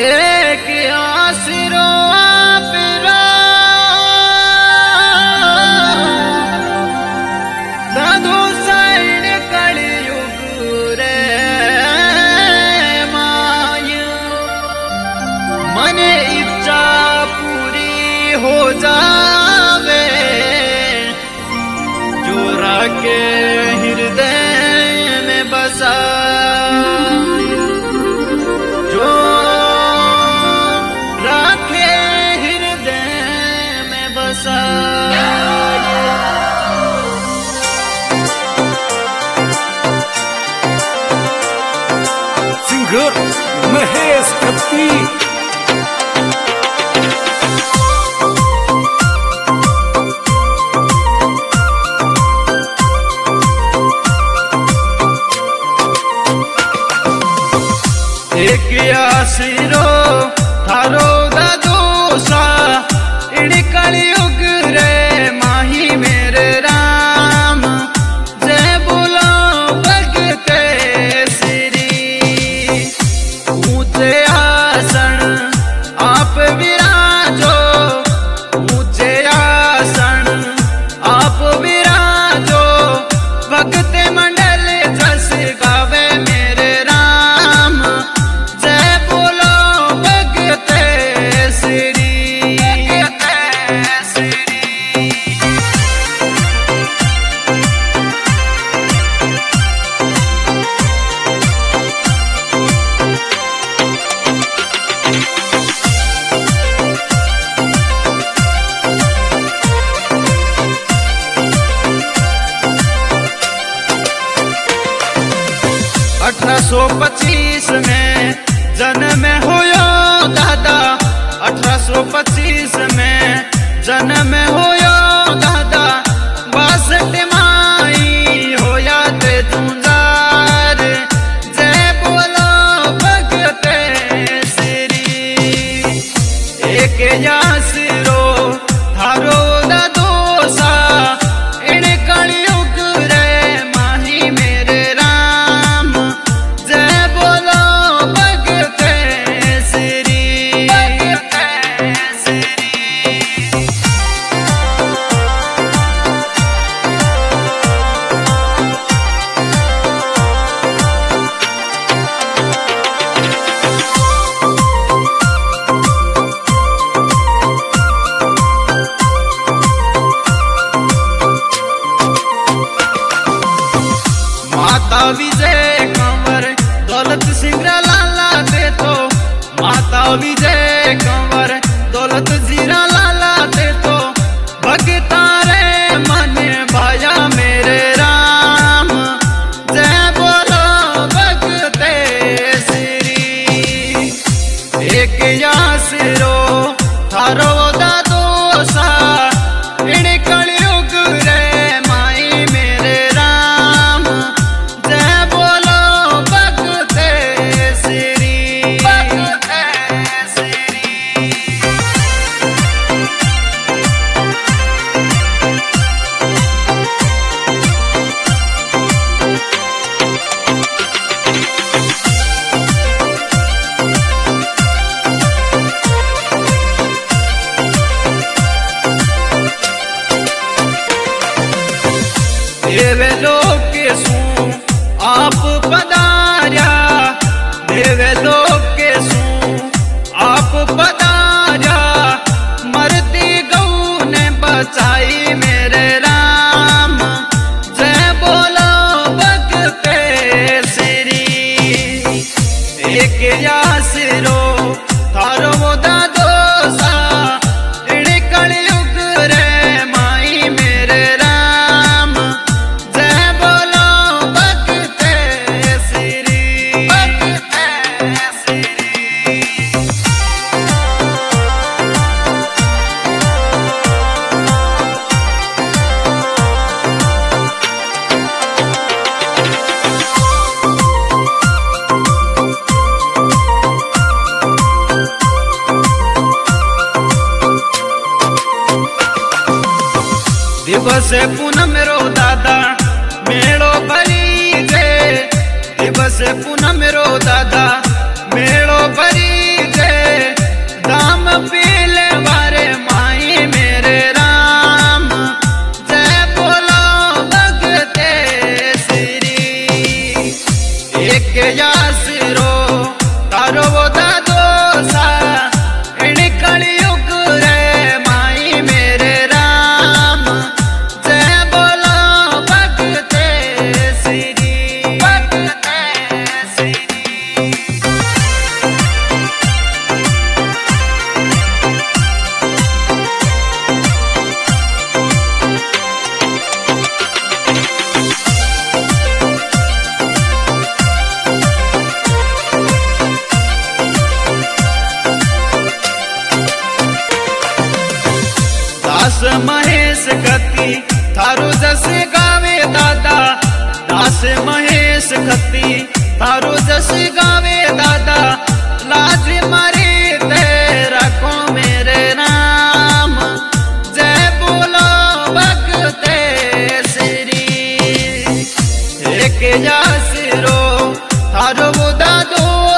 एक आसरो आपरा दादू साइड कलयुग रे माया मने इच्छा पूरी हो जावे जो राके हृदय में बसा सिंगर महेश कत्ती एक आसरो थारो दादोसा इड़ कलयुग रे माही मेरे राम जय बोलो भगते श्री ऊंचे आसन आप विराजो ऊंचे आसन आप विराजो भक्त मंडल जस गावे मेरे राम जय बोलो भगते श्री (1825) में जन्म होयो दादा 1825 में जन्म होयो दादा 62 माई होया ते तुंजार जय बोलो भगते श्री एक यासरो थारो दादोसा इन कलयुग रे माही मेरे राम जय बोलो भगते श्री माता विजय कंवर दौलत सिंह लाला दे तो माता विजय कंवर दौलत जीरा लाला दे तो भगता रे मन भाया मेरे राम जय बोलो भगते श्री एक यासरो थारो दादोसा इन कलयुग रे माई मेरे राम जय बोलो भगते श्री देवे लोक सू आप पधार्या देवे लोक सू आप पधार्या मरती गऊ ने बचाई मेरे राम जय बोलो भगते श्री एक यासरो थारो दादोसा इन कलयुग रे माई मेरे राम जय बोलो भगते श्री दिवस पूनम रो दादा मेड़ो भरी गे दिवस पूनम रो दादा मेड़ो भरी गे यासरो तारो वो दादो सा इन कलयुग रे माई मेरे राम जय बोलो भगते श्री दास महेश कति थारो जस गावे दादा दास महेश कति थारो जस गावे दादा लाज मारे ते रखो मेरे नाम जय बोलो भगते श्री एक यासरो थारो वो दादो